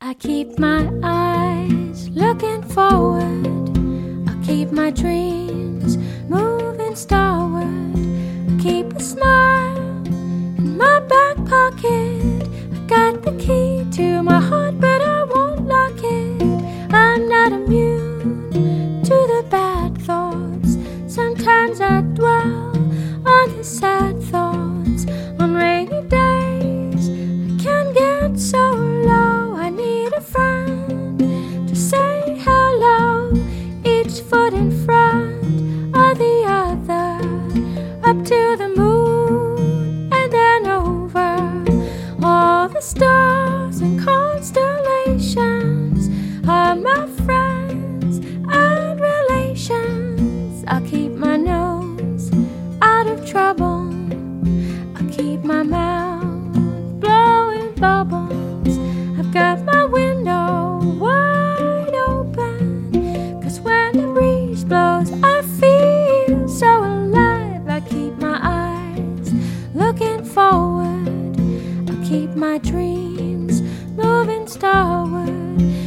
I keep my eyes looking forward. I keep my dreams moving starward. I keep a smile in my back pocket. I got the key to my heart, but I won't lock it. I'm not immune to the bad thoughts. Sometimes I dwell on the sad thoughts. On rainy days I can get so low. I need a friend to say hello. Each foot in front of the other, up to the moon and then over. All the stars and constellations are my friends and relations. I'll keep my nose out of trouble. I'll keep my mouth blowing bubbles. I've got my window wide open, 'cause when the breeze blows I feel so alive. I keep my eyes looking forward. I keep my dreams moving starward.